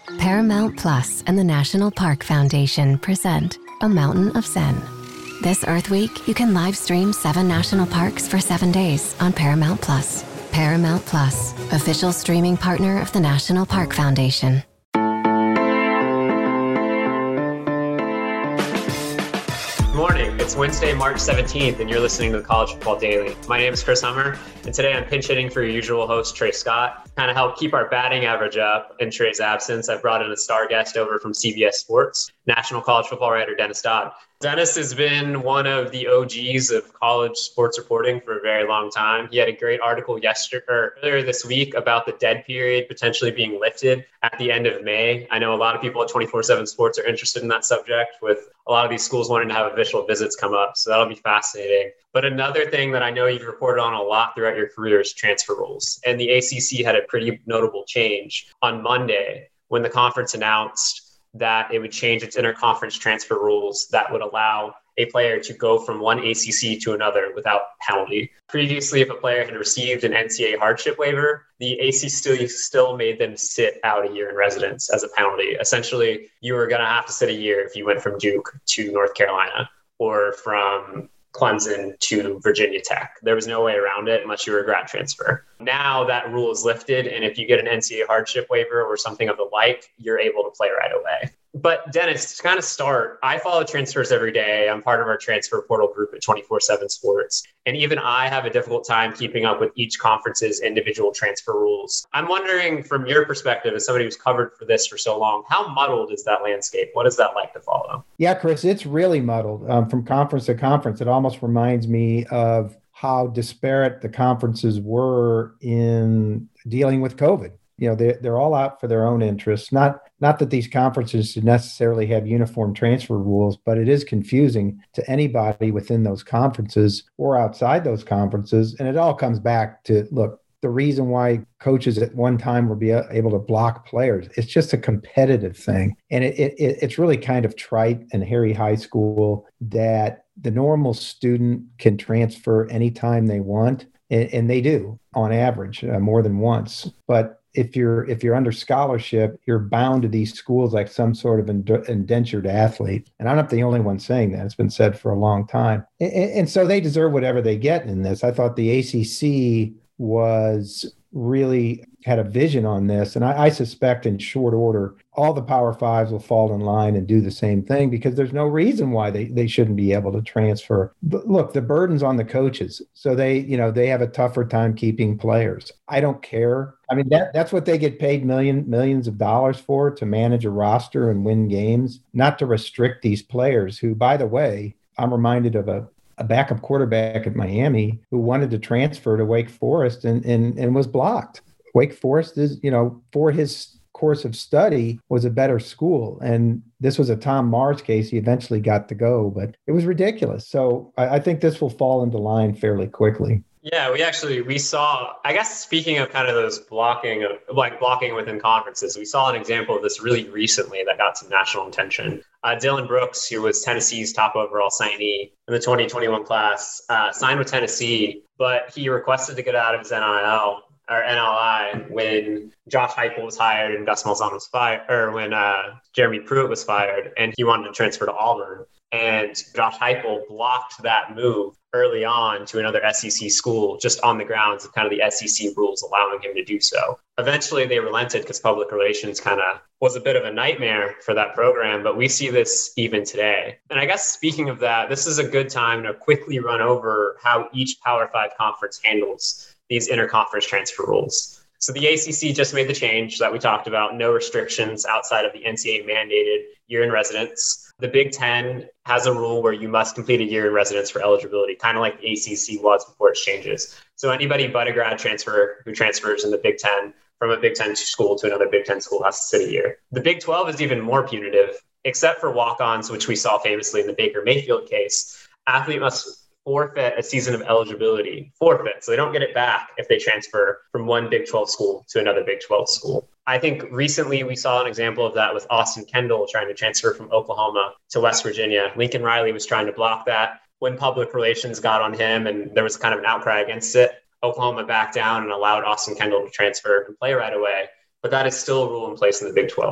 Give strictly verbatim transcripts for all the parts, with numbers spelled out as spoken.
Paramount Plus and the National Park Foundation present A Mountain of Zen. This Earth Week, you can live stream seven national parks for seven days on Paramount Plus. Paramount Plus, official streaming partner of the National Park Foundation. Morning. It's Wednesday, March seventeenth, and you're listening to the College Football Daily. My name is Chris Hummer, and today I'm pinch hitting for your usual host, Trey Scott. To kind of help keep our batting average up in Trey's absence, I've brought in a star guest over from C B S Sports, national college football writer Dennis Dodd. Dennis has been one of the O Gs of college sports reporting for a very long time. He had a great article yesterday or earlier this week about the dead period potentially being lifted at the end of May. I know a lot of people at twenty-four seven Sports are interested in that subject, with a lot of these schools wanting to have official visits come up. So that'll be fascinating. But another thing that I know you've reported on a lot throughout your career is transfer rules. And the A C C had a pretty notable change on Monday when the conference announced that it would change its interconference transfer rules that would allow a player to go from one A C C to another without penalty. Previously, if a player had received an N C double A hardship waiver, the A C C still, still made them sit out a year in residence as a penalty. Essentially, you were going to have to sit a year if you went from Duke to North Carolina or from Clemson to Virginia Tech. There was no way around it unless you were a grad transfer. Now that rule is lifted, and if you get an N C double A hardship waiver or something of the like, you're able to play right away. But Dennis, to kind of start, I follow transfers every day. I'm part of our transfer portal group at twenty-four seven Sports. And even I have a difficult time keeping up with each conference's individual transfer rules. I'm wondering, from your perspective, as somebody who's covered for this for so long, how muddled is that landscape? What is that like to follow? Yeah, Chris, it's really muddled um, from conference to conference. It almost reminds me of how disparate the conferences were in dealing with COVID. You know, they're, they're all out for their own interests. Not not that these conferences necessarily have uniform transfer rules, but it is confusing to anybody within those conferences or outside those conferences. And it all comes back to, look, the reason why coaches at one time were be able to block players, it's just a competitive thing. And it, it it's really kind of trite and hairy high school that the normal student can transfer anytime they want. And, and they do on average uh, more than once. But if you're if you're under scholarship, you're bound to these schools like some sort of indentured athlete. And I'm not the only one saying that. It's been said for a long time. And, and so they deserve whatever they get in this. I thought the A C C was really had a vision on this. And I, I suspect in short order, all the Power Fives will fall in line and do the same thing, because there's no reason why they, they shouldn't be able to transfer. But look, the burden's on the coaches. So they, you know, they have a tougher time keeping players. I don't care. I mean, that that's what they get paid million, millions of dollars for, to manage a roster and win games, not to restrict these players who, by the way, I'm reminded of a a backup quarterback at Miami who wanted to transfer to Wake Forest and, and, and was blocked. Wake Forest is, you know, for his course of study was a better school. And this was a Tom Mars case. He eventually got to go, but it was ridiculous. So I, I think this will fall into line fairly quickly. Yeah, we actually, we saw, I guess, speaking of kind of those blocking, of, like blocking within conferences, we saw an example of this really recently that got some national attention. Uh, Dylan Brooks, who was Tennessee's top overall signee in the twenty twenty-one class, uh, signed with Tennessee, but he requested to get out of his N I L or N L I when Josh Heupel was hired and Gus Malzahn was fired, or when uh, Jeremy Pruitt was fired, and he wanted to transfer to Auburn. And Josh Heupel blocked that move early on to another S E C school, just on the grounds of kind of the S E C rules allowing him to do so. Eventually, they relented because public relations kind of was a bit of a nightmare for that program, but we see this even today. And I guess speaking of that, this is a good time to quickly run over how each Power Five conference handles these interconference transfer rules. So the A C C just made the change that we talked about, no restrictions outside of the N C double A mandated year in residence. The Big Ten has a rule where you must complete a year in residence for eligibility, kind of like the A C C was before its changes. So anybody but a grad transfer who transfers in the Big Ten from a Big Ten school to another Big Ten school has to sit a year. The Big twelve is even more punitive, except for walk-ons, which we saw famously in the Baker Mayfield case. Athlete must forfeit a season of eligibility, forfeit. So they don't get it back if they transfer from one Big twelve school to another Big twelve school. I think recently we saw an example of that with Austin Kendall trying to transfer from Oklahoma to West Virginia. Lincoln Riley was trying to block that when public relations got on him and there was kind of an outcry against it. Oklahoma backed down and allowed Austin Kendall to transfer and play right away. But that is still a rule in place in the Big twelve.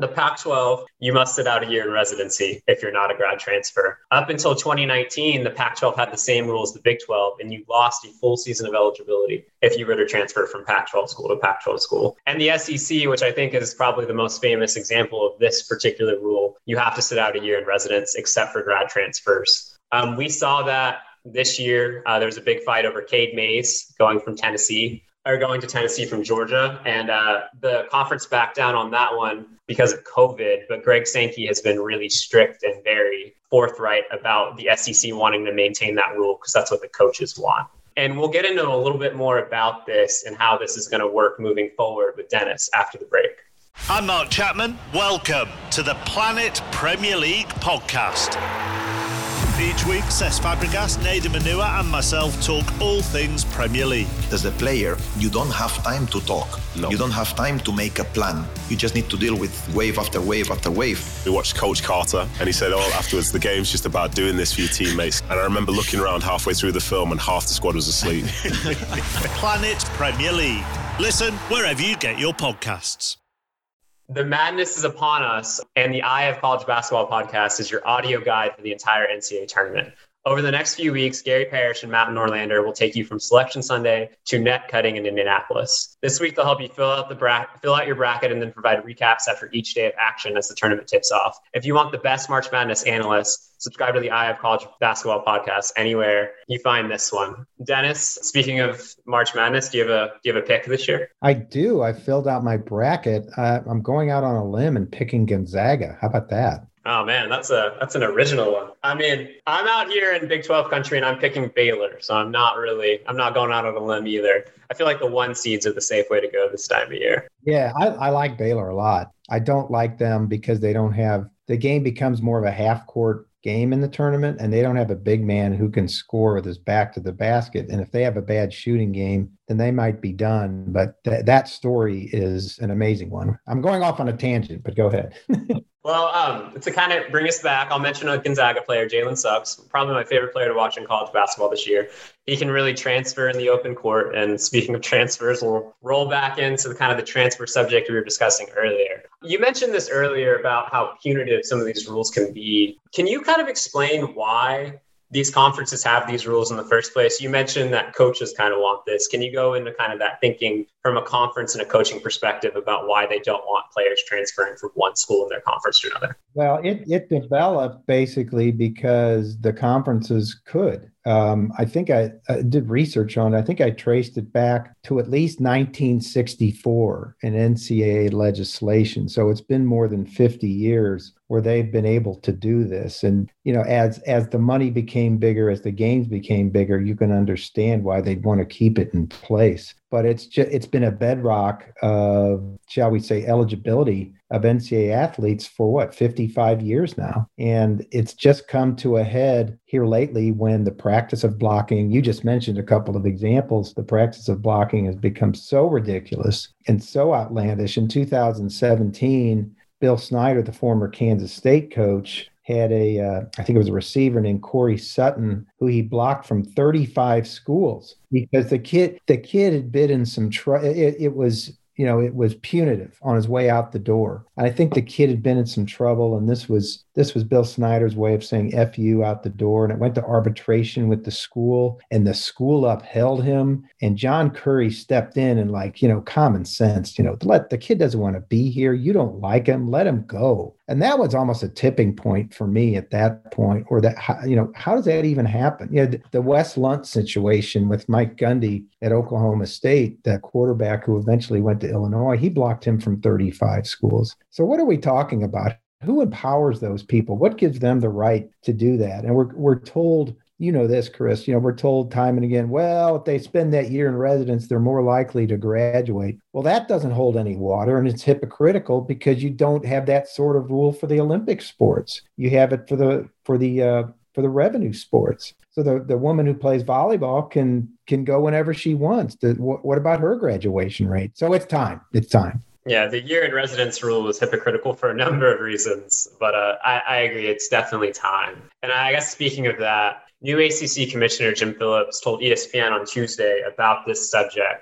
The Pac twelve, you must sit out a year in residency if you're not a grad transfer. Up until twenty nineteen, the Pac twelve had the same rule as the Big twelve, and you lost a full season of eligibility if you were to transfer from Pac twelve school to Pac twelve school. And the S E C, which I think is probably the most famous example of this particular rule, you have to sit out a year in residence except for grad transfers. Um, we saw that this year. Uh, there was a big fight over Cade Mays going from Tennessee. Are going to Tennessee from Georgia. And uh, the conference backed down on that one because of COVID. But Greg Sankey has been really strict and very forthright about the S E C wanting to maintain that rule because that's what the coaches want. And we'll get into a little bit more about this and how this is going to work moving forward with Dennis after the break. I'm Mark Chapman. Welcome to the Planet Premier League podcast. Each week, Cesc Fabregas, Nader Manua and myself talk all things Premier League. As a player, you don't have time to talk. No. You don't have time to make a plan. You just need to deal with wave after wave after wave. We watched Coach Carter and he said, oh, afterwards, the game's just about doing this for your teammates. And I remember looking around halfway through the film and half the squad was asleep. Planet Premier League. Listen wherever you get your podcasts. The madness is upon us, and the Eye of College Basketball podcast is your audio guide for the entire N C double A tournament. Over the next few weeks, Gary Parrish and Matt Norlander will take you from Selection Sunday to net cutting in Indianapolis. This week, they'll help you fill out the bra- fill out your bracket and then provide recaps after each day of action as the tournament tips off. If you want the best March Madness analysts, subscribe to the Eye of College Basketball podcast anywhere you find this one. Dennis, speaking of March Madness, do you have a do you have a pick this year? I do. I filled out my bracket. Uh, I'm going out on a limb and picking Gonzaga. How about that? Oh man, that's a that's an original one. I mean, I'm out here in Big twelve country and I'm picking Baylor, so I'm not really I'm not going out on a limb either. I feel like the one seeds are the safe way to go this time of year. Yeah, I, I like Baylor a lot. I don't like them because they don't have the game becomes more of a half court game in the tournament, and they don't have a big man who can score with his back to the basket. And if they have a bad shooting game, then they might be done. But th- that story is an amazing one. I'm going off on a tangent, but go ahead. Well, um, to kind of bring us back, I'll mention a Gonzaga player, Jalen Suggs, probably my favorite player to watch in college basketball this year. He can really transfer in the open court. And speaking of transfers, we'll roll back into the kind of the transfer subject we were discussing earlier. You mentioned this earlier about how punitive some of these rules can be. Can you kind of explain why these conferences have these rules in the first place? You mentioned that coaches kind of want this. Can you go into kind of that thinking from a conference and a coaching perspective about why they don't want players transferring from one school in their conference to another? Well, it, it developed basically because the conferences could. Um, I think I, I did research on it. I think I traced it back to at least nineteen sixty-four in N C double A legislation. So it's been more than fifty years where they've been able to do this. And, you know, as as the money became bigger, as the games became bigger, you can understand why they'd want to keep it in place. But it's just, it's been a bedrock of, shall we say, eligibility of N C double A athletes for what, fifty-five years now. And it's just come to a head here lately when the practice of blocking, you just mentioned a couple of examples, the practice of blocking has become so ridiculous and so outlandish. In two thousand seventeen, Bill Snyder, the former Kansas State coach, had a, uh, I think it was a receiver named Corey Sutton, who he blocked from thirty-five schools because the kid, the kid had been in some trouble. It, it was, you know, it was punitive on his way out the door. And I think the kid had been in some trouble, and this was this was Bill Snyder's way of saying F you out the door. And it went to arbitration with the school, and the school upheld him. And John Curry stepped in and, like, you know, common sense, you know, let the kid doesn't want to be here. You don't like him, let him go. And that was almost a tipping point for me at that point, or that, you know, how does that even happen? You know, the Wes Lunt situation with Mike Gundy at Oklahoma State, that quarterback who eventually went to Illinois, he blocked him from thirty-five schools. So what are we talking about? Who empowers those people? What gives them the right to do that? And we're we're told, you know this, Chris, you know, we're told time and again, well, if they spend that year in residence, they're more likely to graduate. Well, that doesn't hold any water, and it's hypocritical because you don't have that sort of rule for the Olympic sports. You have it for the for the uh, for the revenue sports. So the, the woman who plays volleyball can can go whenever she wants. The, what, what about her graduation rate? So it's time. It's time. Yeah, the year in residence rule was hypocritical for a number of reasons, but uh, I, I agree, it's definitely time. And I guess speaking of that, new A C C Commissioner Jim Phillips told E S P N on Tuesday about this subject.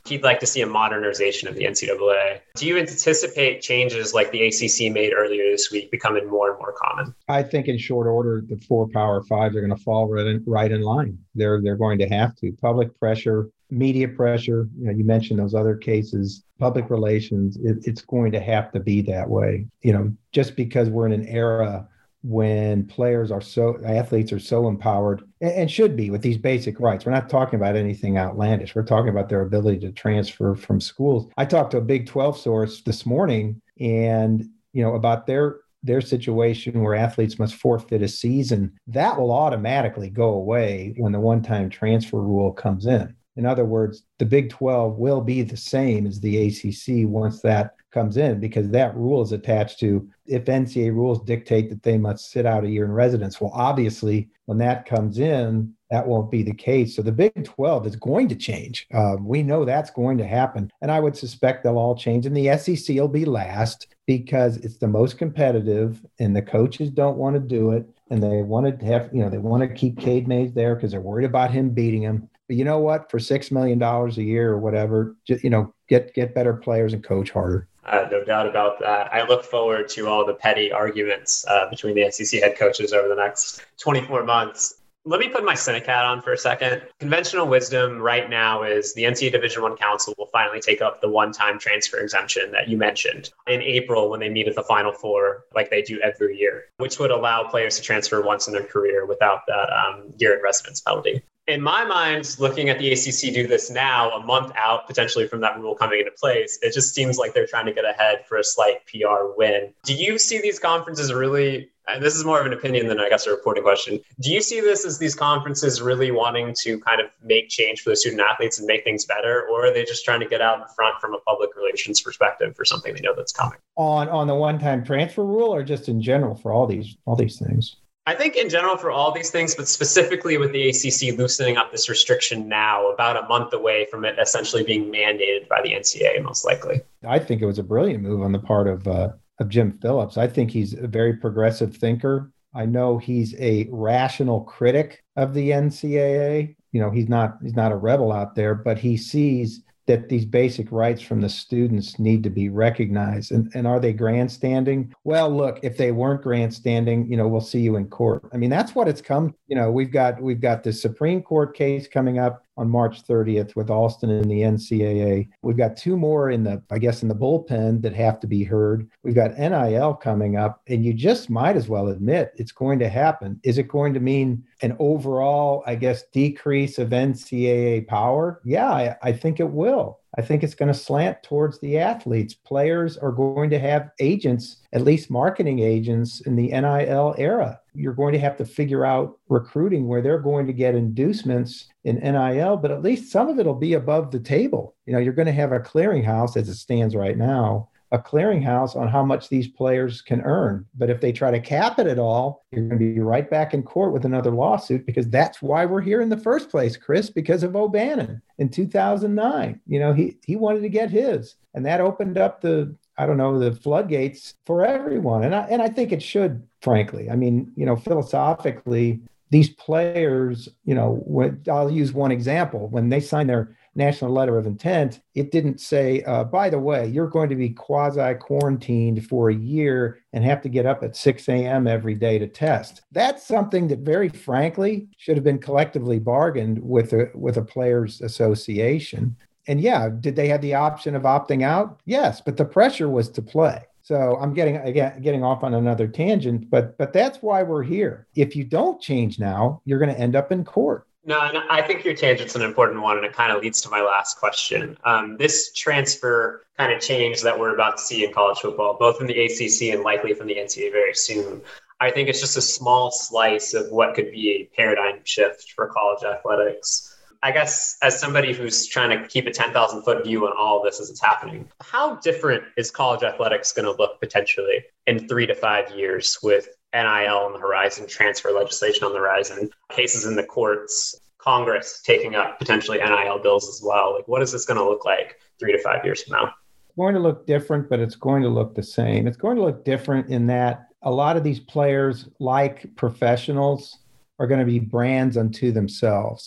he'd like to see a modernization of the N C double A. Do you anticipate changes like the A C C made earlier this week becoming more and more common? I think in short order, the four Power Fives are going to fall right in, right in line. They're they're going to have to. Public pressure, media pressure. You know, you mentioned those other cases. Public relations. It, it's going to have to be that way. You know, just because we're in an era when players are so, athletes are so empowered and, and should be with these basic rights. We're not talking about anything outlandish. We're talking about their ability to transfer from schools. I talked to a Big twelve source this morning and, you know, about their their situation where athletes must forfeit a season. That will automatically go away when the one-time transfer rule comes in. In other words, the Big twelve will be the same as the A C C once that comes in, because that rule is attached to if N C double A rules dictate that they must sit out a year in residence. Well, obviously, when that comes in, that won't be the case. So the Big twelve is going to change. Um, we know that's going to happen. And I would suspect they'll all change. And the S E C will be last because it's the most competitive and the coaches don't want to do it. And they want to have, you know, they want to keep Cade Mays there because they're worried about him beating him. But you know what? For six million dollars a year or whatever, just, you know, get get better players and coach harder. Uh, no doubt about that. I look forward to all the petty arguments uh, between the S E C head coaches over the next twenty-four months. Let me put my cynic hat on for a second. Conventional wisdom right now is the N C double A Division One Council will finally take up the one-time transfer exemption that you mentioned in April when they meet at the Final Four, like they do every year, which would allow players to transfer once in their career without that um, year in residence penalty. In my mind, looking at the A C C do this now, a month out potentially from that rule coming into place, it just seems like they're trying to get ahead for a slight P R win. Do you see these conferences really, and this is more of an opinion than I guess a reporting question, do you see this as these conferences really wanting to kind of make change for the student athletes and make things better, or are they just trying to get out in front from a public relations perspective for something they know that's coming? On on the one-time transfer rule, or just in general for all these all these things? I think in general for all these things, but specifically with the A C C loosening up this restriction now, about a month away from it essentially being mandated by the N C double A, most likely. I think it was a brilliant move on the part of uh, of Jim Phillips. I think he's a very progressive thinker. I know he's a rational critic of the N C double A. You know, he's not he's not a rebel out there, but he sees that these basic rights from the students need to be recognized. And, and are they grandstanding? Well, look, if they weren't grandstanding, you know, we'll see you in court. I mean, that's what it's come. You know, we've got we've got the Supreme Court case coming up on March thirtieth with Alston and the N C double A. We've got two more in the, I guess, in the bullpen that have to be heard. We've got N I L coming up, and you just might as well admit it's going to happen. Is it going to mean an overall, I guess, decrease of N C double A power? Yeah, I, I think it will. I think it's going to slant towards the athletes. Players are going to have agents, at least marketing agents, in the N I L era. You're going to have to figure out recruiting where they're going to get inducements in N I L, but at least some of it will be above the table. You know, you're going to have a clearinghouse as it stands right now, a clearinghouse on how much these players can earn. But if they try to cap it at all, you're going to be right back in court with another lawsuit, because that's why we're here in the first place, Chris, because of O'Bannon in two thousand nine. You know, he, he wanted to get his, and that opened up the, I don't know, the floodgates for everyone. And I, and I think it should, frankly. I mean, you know, philosophically, these players, you know, when, I'll use one example. When they signed their national letter of intent, it didn't say, uh, by the way, you're going to be quasi-quarantined for a year and have to get up at six a.m. every day to test. That's something that very frankly should have been collectively bargained with a, with a players' association. And yeah, did they have the option of opting out? Yes, but the pressure was to play. So I'm getting again getting off on another tangent, but but that's why we're here. If you don't change now, you're going to end up in court. No, and I think your tangent's an important one, and it kind of leads to my last question. Um, this transfer kind of change that we're about to see in college football, both from the A C C and likely from the N C double A very soon, I think it's just a small slice of what could be a paradigm shift for college athletics. I guess as somebody who's trying to keep a ten thousand foot view on all of this as it's happening, how different is college athletics going to look potentially in three to five years with N I L on the horizon, transfer legislation on the horizon, cases in the courts, Congress taking up potentially N I L bills as well? Like, what is this going to look like three to five years from now? It's going to look different, but it's going to look the same. It's going to look different in that a lot of these players, like professionals, are going to be brands unto themselves.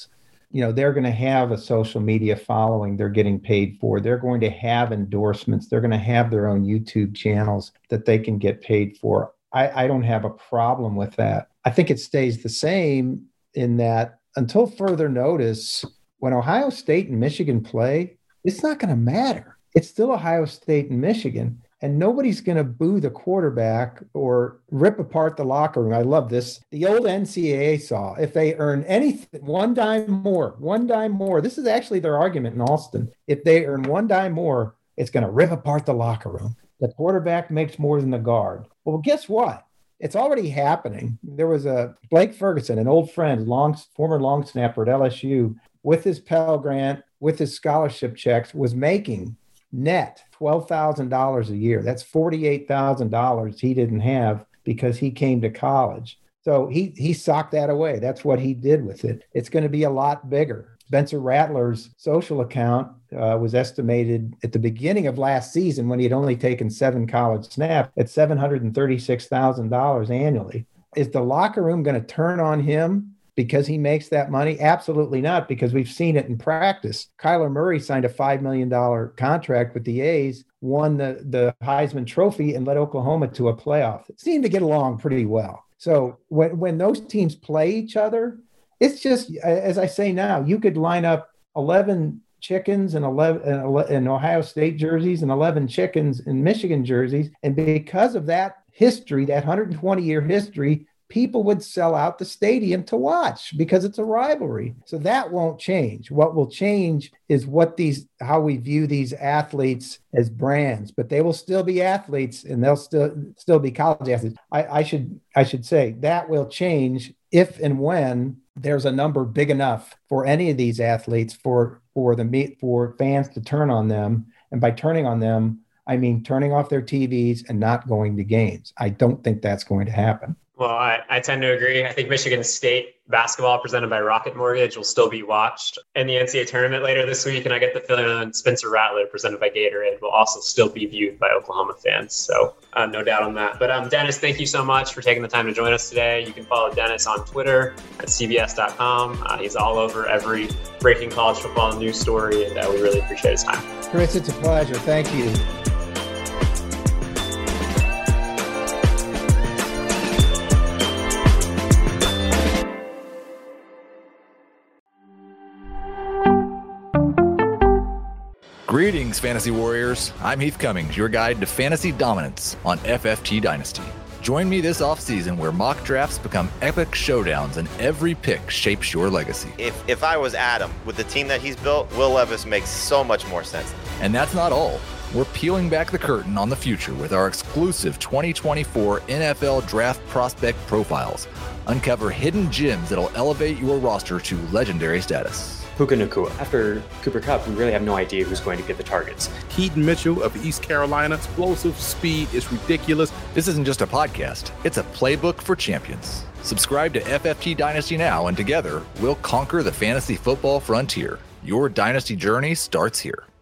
you know, they're going to have a social media following they're getting paid for. They're going to have endorsements. They're going to have their own YouTube channels that they can get paid for. I, I don't have a problem with that. I think it stays the same in that until further notice, when Ohio State and Michigan play, it's not going to matter. It's still Ohio State and Michigan. And nobody's going to boo the quarterback or rip apart the locker room. I love this. The old N C double A saw, if they earn anything, one dime more, one dime more. This is actually their argument in Alston. If they earn one dime more, it's going to rip apart the locker room. The quarterback makes more than the guard. Well, guess what? It's already happening. There was a Blake Ferguson, an old friend, long, former long snapper at L S U, with his Pell Grant, with his scholarship checks, was making net twelve thousand dollars a year. That's forty-eight thousand dollars he didn't have because he came to college. So he he socked that away. That's what he did with it. It's going to be a lot bigger. Spencer Rattler's social account uh, was estimated at the beginning of last season, when he had only taken seven college snaps, at seven hundred thirty-six thousand dollars annually. Is the locker room going to turn on him because he makes that money? Absolutely not, because we've seen it in practice. Kyler Murray signed a five million dollars contract with the A's, won the, the Heisman Trophy, and led Oklahoma to a playoff. It seemed to get along pretty well. So when, when those teams play each other, it's just, as I say now, you could line up eleven chickens and eleven in Ohio State jerseys and eleven chickens in Michigan jerseys. And because of that history, that one hundred twenty year history, people would sell out the stadium to watch because it's a rivalry. So that won't change. What will change is what these, how we view these athletes as brands, but they will still be athletes and they'll still, still be college athletes. I, I should, I should say that will change if and when there's a number big enough for any of these athletes for, for the meet, for fans to turn on them. And by turning on them, I mean, turning off their T Vs and not going to games. I don't think that's going to happen. Well, I, I tend to agree. I think Michigan State basketball presented by Rocket Mortgage will still be watched in the N C double A tournament later this week. And I get the feeling that Spencer Rattler presented by Gatorade will also still be viewed by Oklahoma fans. So uh, no doubt on that. But um, Dennis, thank you so much for taking the time to join us today. You can follow Dennis on Twitter at C B S dot com. Uh, he's all over every breaking college football news story, and uh, we really appreciate his time. Chris, it's a pleasure. Thank you. Greetings, Fantasy Warriors. I'm Heath Cummings, your guide to fantasy dominance on F F T Dynasty. Join me this offseason where mock drafts become epic showdowns and every pick shapes your legacy. If if I was Adam, with the team that he's built, Will Levis makes so much more sense. And that's not all. We're peeling back the curtain on the future with our exclusive twenty twenty-four N F L Draft Prospect Profiles. Uncover hidden gems that'll elevate your roster to legendary status. Puka Nacua. After Cooper Kupp, we really have no idea who's going to get the targets. Keaton Mitchell of East Carolina, explosive speed is ridiculous. This isn't just a podcast, it's a playbook for champions. Subscribe to F F T Dynasty now, and together, we'll conquer the fantasy football frontier. Your dynasty journey starts here.